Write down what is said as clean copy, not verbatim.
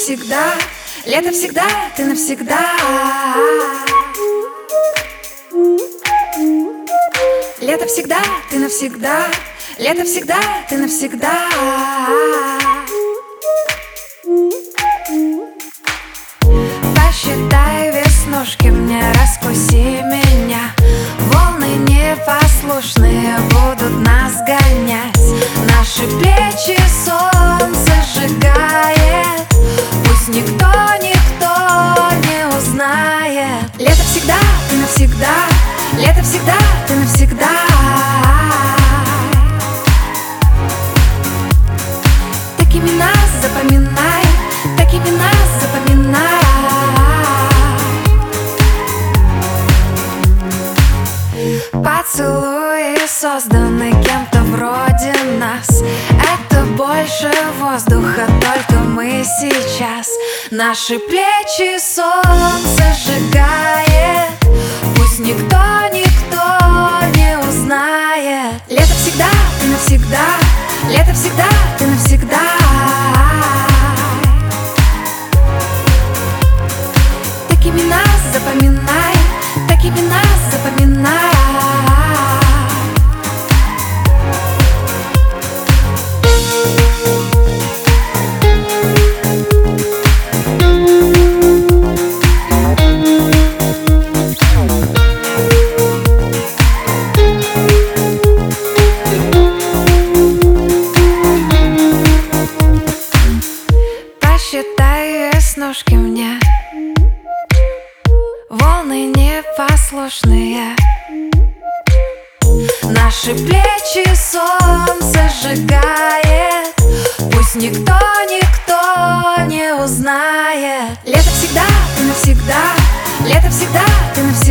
навсегда, лето всегда, ты навсегда. Лето всегда, ты навсегда, лето всегда, ты навсегда. Посчитай веснушки мне, раскуси меня. Волны непослушные будут нас гонять. Наши плечи солнце сжигает. Пусть никто не узнает. Лето всегда, ты навсегда, лето всегда, ты навсегда. Такими нас запоминай, такими нас запоминай. Поцелуи созданы кем-то вроде нас. Это больше воздуха, только мы сейчас. Наши плечи солнце сжигает. Пусть никто не узнает. Лето всегда, ты навсегда, лето всегда, ты навсегда. Такими нас запоминай, такими нас запоминай. Посчитай веснушки мне, волны непослушные. Наши плечи солнце сжигает. Пусть никто не узнает. Лето всегда, ты навсегда, лето всегда, ты навсегда.